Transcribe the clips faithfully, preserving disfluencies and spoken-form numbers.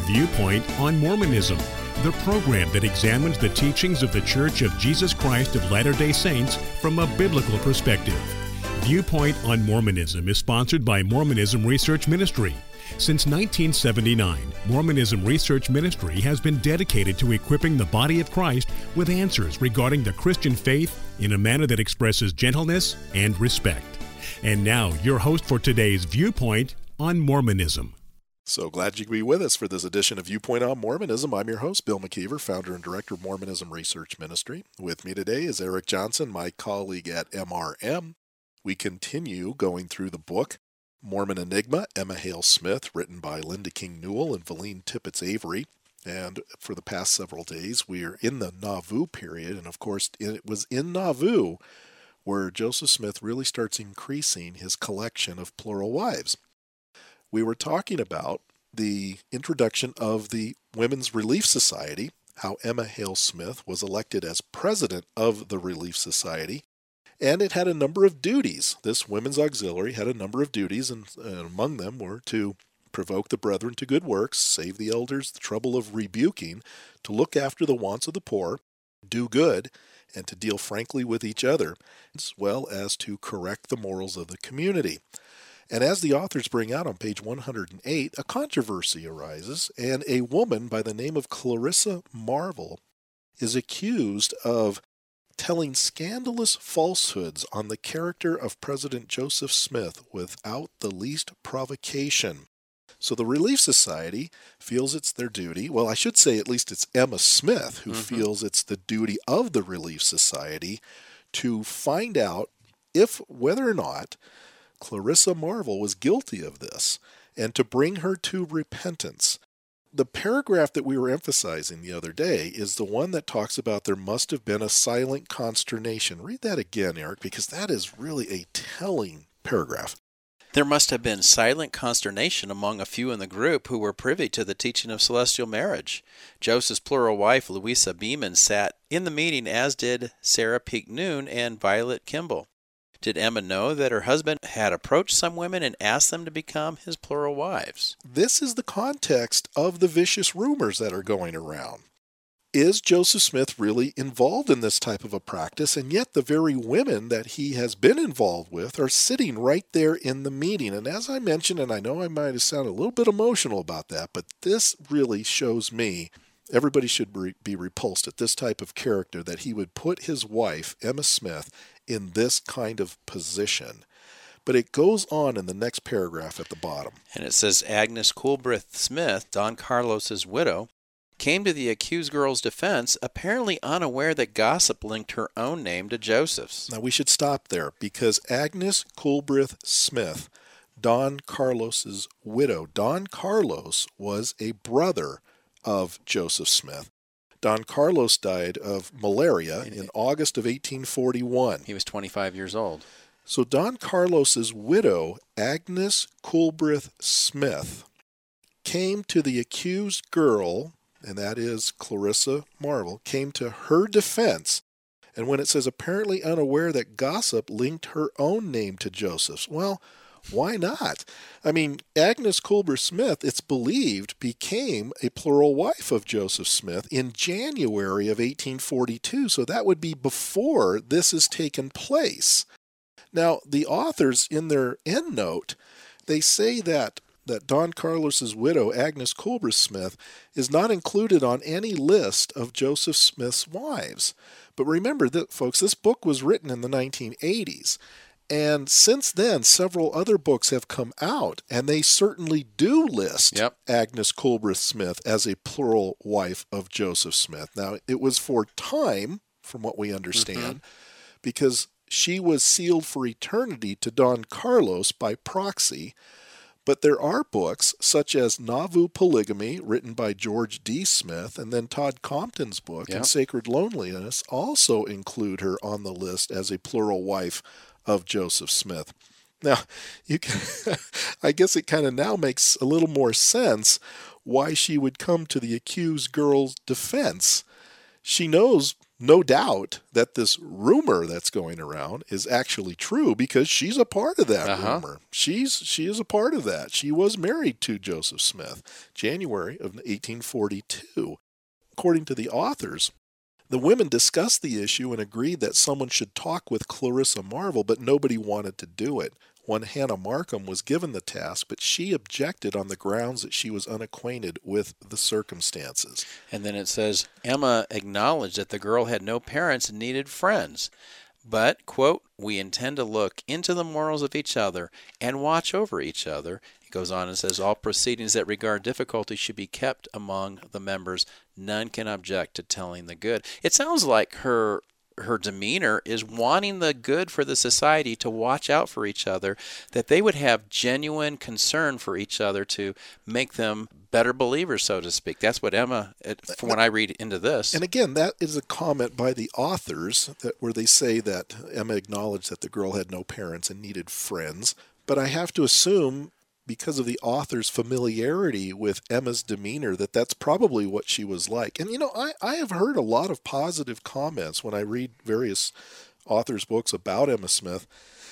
Viewpoint on Mormonism, the program that examines the teachings of the Church of Jesus Christ of Latter-day Saints from a biblical perspective. Viewpoint on Mormonism is sponsored by Mormonism Research Ministry. Since nineteen seventy-nine, Mormonism Research Ministry has been dedicated to equipping the body of Christ with answers regarding the Christian faith in a manner that expresses gentleness and respect. And now, your host for today's Viewpoint on Mormonism. So glad you could be with us for this edition of Viewpoint on Mormonism. I'm your host, Bill McKeever, founder and director of Mormonism Research Ministry. With me today is Eric Johnson, my colleague at M R M. We continue going through the book Mormon Enigma, Emma Hale Smith, written by Linda King Newell and Valine Tippett Avery. And for the past several days, we are in the Nauvoo period. And of course, it was in Nauvoo where Joseph Smith really starts increasing his collection of plural wives. We were talking about the introduction of the Women's Relief Society, how Emma Hale Smith was elected as president of the Relief Society, and it had a number of duties. This Women's Auxiliary had a number of duties, and, and among them were to provoke the brethren to good works, save the elders the trouble of rebuking, to look after the wants of the poor, do good, and to deal frankly with each other, as well as to correct the morals of the community. And as the authors bring out on page one hundred eight, a controversy arises, and a woman by the name of Clarissa Marvel is accused of telling scandalous falsehoods on the character of President Joseph Smith without the least provocation. So the Relief Society feels it's their duty, well, I should say at least it's Emma Smith who mm-hmm. feels it's the duty of the Relief Society to find out if, whether or not, Clarissa Marvel was guilty of this, and to bring her to repentance. The paragraph that we were emphasizing the other day is the one that talks about there must have been a silent consternation. Read that again, Eric, because that is really a telling paragraph. There must have been silent consternation among a few in the group who were privy to the teaching of celestial marriage. Joseph's plural wife, Louisa Beeman, sat in the meeting, as did Sarah Peak Noon and Violet Kimball. Did Emma know that her husband had approached some women and asked them to become his plural wives? This is the context of the vicious rumors that are going around. Is Joseph Smith really involved in this type of a practice? And yet the very women that he has been involved with are sitting right there in the meeting. And as I mentioned, and I know I might have sounded a little bit emotional about that, but this really shows me everybody should be repulsed at this type of character, that he would put his wife, Emma Smith, in this kind of position. But it goes on in the next paragraph at the bottom. And it says, Agnes Coolbrith Smith, Don Carlos's widow, came to the accused girl's defense, apparently unaware that gossip linked her own name to Joseph's. Now we should stop there, because Agnes Coolbrith Smith, Don Carlos's widow, Don Carlos was a brother of Joseph Smith. Don Carlos died of malaria in August of eighteen forty-one. He was twenty-five years old. So Don Carlos's widow, Agnes Coolbrith Smith, came to the accused girl, and that is Clarissa Marvel, came to her defense. And when it says apparently unaware that gossip linked her own name to Joseph's, well, why not? I mean, Agnes Coolbrith Smith, it's believed, became a plural wife of Joseph Smith in January of eighteen forty-two, so that would be before this has taken place. Now, the authors, in their endnote, they say that, that Don Carlos's widow, Agnes Coolbrith Smith, is not included on any list of Joseph Smith's wives. But remember, that, folks, this book was written in the nineteen eighties. And since then, several other books have come out, and they certainly do list yep. Agnes Coolbrith Smith as a plural wife of Joseph Smith. Now, it was for time, from what we understand, mm-hmm. because she was sealed for eternity to Don Carlos by proxy. But there are books, such as Nauvoo Polygamy, written by George D. Smith, and then Todd Compton's book, yep. In Sacred Loneliness, also include her on the list as a plural wife of Joseph Smith. Now, you can, I guess it kind of now makes a little more sense why she would come to the accused girl's defense. She knows no doubt that this rumor that's going around is actually true because she's a part of that uh-huh. rumor. She's she is a part of that. She was married to Joseph Smith, January of eighteen forty-two. According to the authors, the women discussed the issue and agreed that someone should talk with Clarissa Marvel, but nobody wanted to do it. One Hannah Markham was given the task, but she objected on the grounds that she was unacquainted with the circumstances. And then it says, Emma acknowledged that the girl had no parents and needed friends. But, quote, we intend to look into the morals of each other and watch over each other. It goes on and says, all proceedings that regard difficulty should be kept among the members. None can object to telling the good. It sounds like her her demeanor is wanting the good for the society, to watch out for each other, that they would have genuine concern for each other to make them better believers, so to speak. That's what Emma, from when I read into this. And again, that is a comment by the authors that where they say that Emma acknowledged that the girl had no parents and needed friends. But I have to assume, because of the author's familiarity with Emma's demeanor, that that's probably what she was like. And, you know, I, I have heard a lot of positive comments when I read various authors' books about Emma Smith,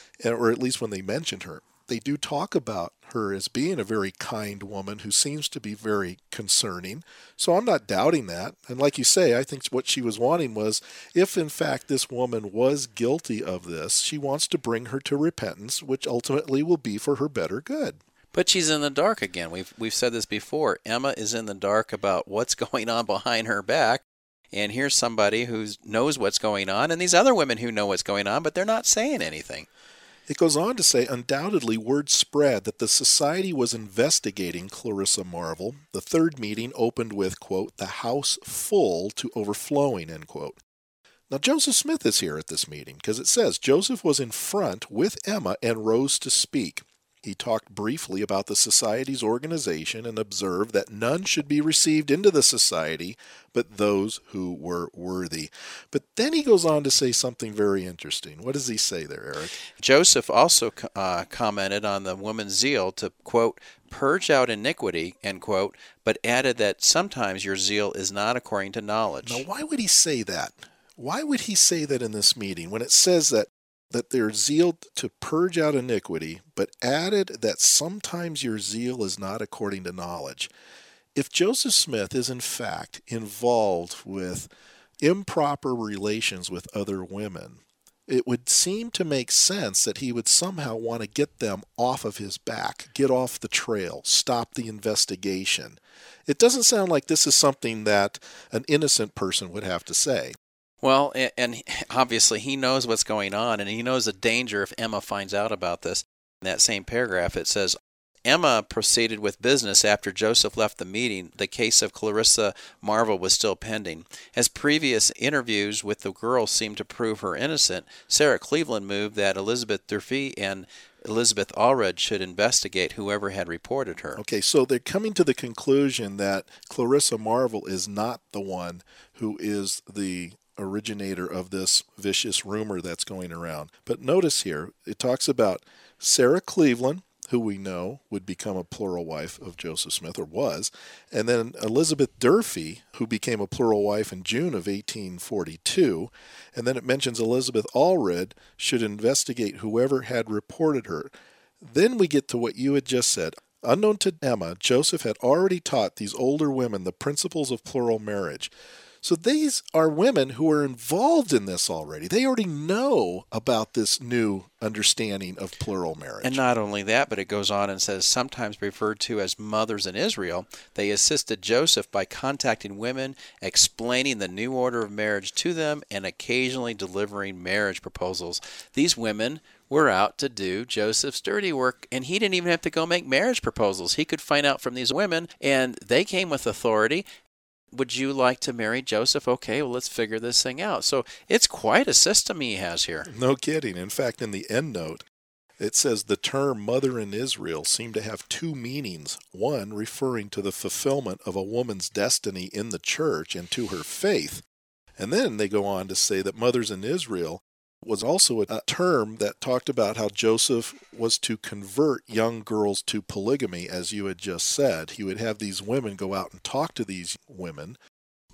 or at least when they mentioned her. They do talk about her as being a very kind woman who seems to be very concerning. So I'm not doubting that. And like you say, I think what she was wanting was, if in fact this woman was guilty of this, she wants to bring her to repentance, which ultimately will be for her better good. But she's in the dark again. We've we've said this before. Emma is in the dark about what's going on behind her back. And here's somebody who knows what's going on, and these other women who know what's going on, but they're not saying anything. It goes on to say, undoubtedly word spread that the society was investigating Clarissa Marvel. The third meeting opened with, quote, the house full to overflowing, end quote. Now, Joseph Smith is here at this meeting because it says Joseph was in front with Emma and rose to speak. He talked briefly about the society's organization and observed that none should be received into the society but those who were worthy. But then he goes on to say something very interesting. What does he say there, Eric? Joseph also uh, commented on the woman's zeal to, quote, purge out iniquity, end quote, but added that sometimes your zeal is not according to knowledge. Now, why would he say that? Why would he say that in this meeting when it says that that their zeal to purge out iniquity, but added that sometimes your zeal is not according to knowledge? If Joseph Smith is in fact involved with improper relations with other women, it would seem to make sense that he would somehow want to get them off of his back, get off the trail, stop the investigation. It doesn't sound like this is something that an innocent person would have to say. Well, and obviously he knows what's going on, and he knows the danger if Emma finds out about this. In that same paragraph, it says, Emma proceeded with business after Joseph left the meeting. The case of Clarissa Marvel was still pending. As previous interviews with the girl seemed to prove her innocent, Sarah Cleveland moved that Elizabeth Durfee and Elizabeth Allred should investigate whoever had reported her. Okay, so they're coming to the conclusion that Clarissa Marvel is not the one who is the originator of this vicious rumor that's going around. But notice here, it talks about Sarah Cleveland, who we know would become a plural wife of Joseph Smith, or was, and then Elizabeth Durfee, who became a plural wife in June of eighteen forty-two, and then it mentions Elizabeth Allred should investigate whoever had reported her. Then we get to what you had just said. Unknown to Emma, Joseph had already taught these older women the principles of plural marriage. So these are women who are involved in this already. They already know about this new understanding of plural marriage. And not only that, but it goes on and says, sometimes referred to as mothers in Israel, they assisted Joseph by contacting women, explaining the new order of marriage to them, and occasionally delivering marriage proposals. These women were out to do Joseph's dirty work, and he didn't even have to go make marriage proposals. He could find out from these women, and they came with authority. Would you like to marry Joseph? Okay, well, let's figure this thing out. So it's quite a system he has here. No kidding. In fact, in the end note, it says the term mother in Israel seemed to have two meanings. One, referring to the fulfillment of a woman's destiny in the church and to her faith. And then they go on to say that mothers in Israel was also a term that talked about how Joseph was to convert young girls to polygamy, as you had just said. He would have these women go out and talk to these women,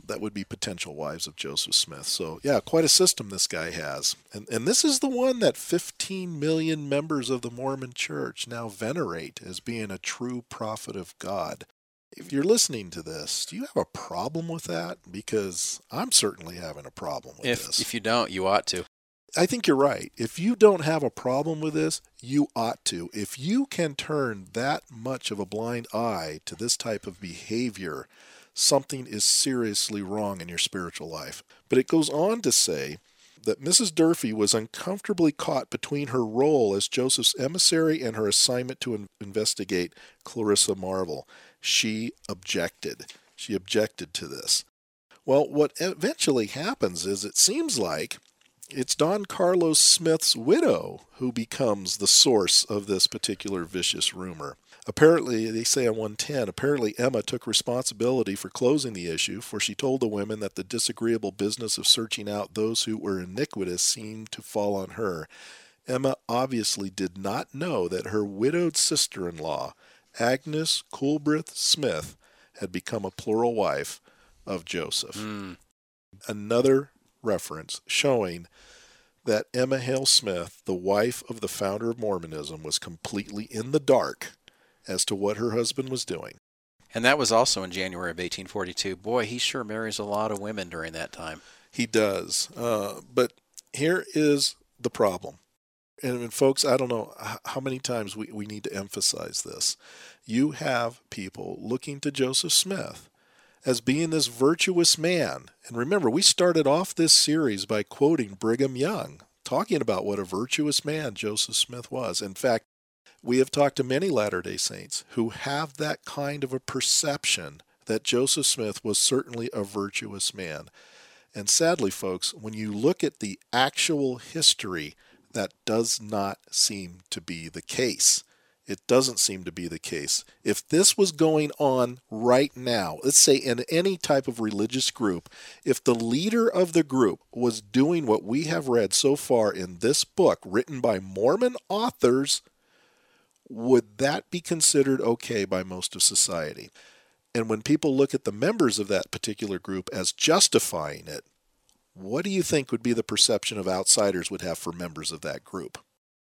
that would be potential wives of Joseph Smith. So, yeah, quite a system this guy has. And and this is the one that fifteen million members of the Mormon Church now venerate as being a true prophet of God. If you're listening to this, do you have a problem with that? Because I'm certainly having a problem with if, this. If you don't, you ought to. I think you're right. If you don't have a problem with this, you ought to. If you can turn that much of a blind eye to this type of behavior, something is seriously wrong in your spiritual life. But it goes on to say that Missus Durfee was uncomfortably caught between her role as Joseph's emissary and her assignment to in- investigate Clarissa Marvel. She objected. She objected to this. Well, what eventually happens is it seems like it's Don Carlos Smith's widow who becomes the source of this particular vicious rumor. Apparently, they say on one ten, apparently Emma took responsibility for closing the issue, for she told the women that the disagreeable business of searching out those who were iniquitous seemed to fall on her. Emma obviously did not know that her widowed sister-in-law, Agnes Coolbrith Smith, had become a plural wife of Joseph. Mm. Another reference showing that Emma Hale Smith, the wife of the founder of Mormonism, was completely in the dark as to what her husband was doing. And that was also in January of eighteen forty-two. Boy, he sure marries a lot of women during that time. He does. Uh, but here is the problem. And, and folks, I don't know how many times we, we need to emphasize this. You have people looking to Joseph Smith as being this virtuous man. And remember, we started off this series by quoting Brigham Young, talking about what a virtuous man Joseph Smith was. In fact, we have talked to many Latter-day Saints who have that kind of a perception that Joseph Smith was certainly a virtuous man. And sadly, folks, when you look at the actual history, that does not seem to be the case. It doesn't seem to be the case. If this was going on right now, let's say in any type of religious group, if the leader of the group was doing what we have read so far in this book written by Mormon authors, would that be considered okay by most of society? And when people look at the members of that particular group as justifying it, what do you think would be the perception of outsiders would have for members of that group?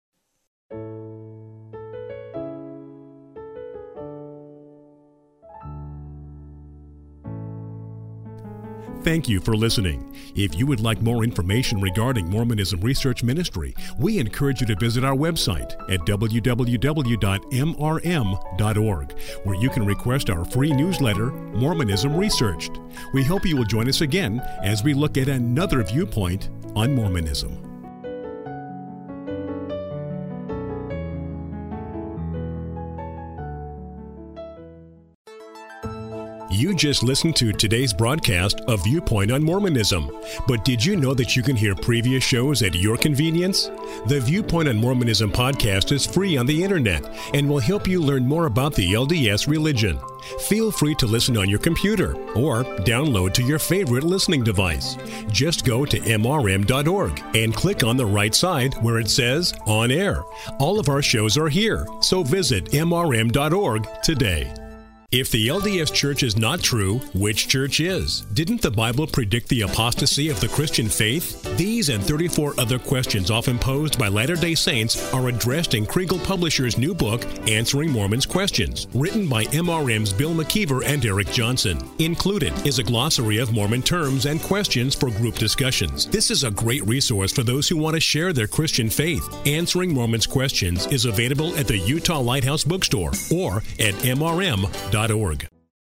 Thank you for listening. If you would like more information regarding Mormonism Research Ministry, we encourage you to visit our website at w w w dot m r m dot org, where you can request our free newsletter, Mormonism Researched. We hope you will join us again as we look at another viewpoint on Mormonism. You just listened to today's broadcast of Viewpoint on Mormonism. But did you know that you can hear previous shows at your convenience? The Viewpoint on Mormonism podcast is free on the internet and will help you learn more about the L D S religion. Feel free to listen on your computer or download to your favorite listening device. Just go to m r m dot org and click on the right side where it says On Air. All of our shows are here, so visit m r m dot org today. If the L D S Church is not true, which church is? Didn't the Bible predict the apostasy of the Christian faith? These and thirty-four other questions often posed by Latter-day Saints are addressed in Kriegel Publishers' new book, Answering Mormons' Questions, written by M R M's Bill McKeever and Eric Johnson. Included is a glossary of Mormon terms and questions for group discussions. This is a great resource for those who want to share their Christian faith. Answering Mormons' Questions is available at the Utah Lighthouse Bookstore or at m r m dot org.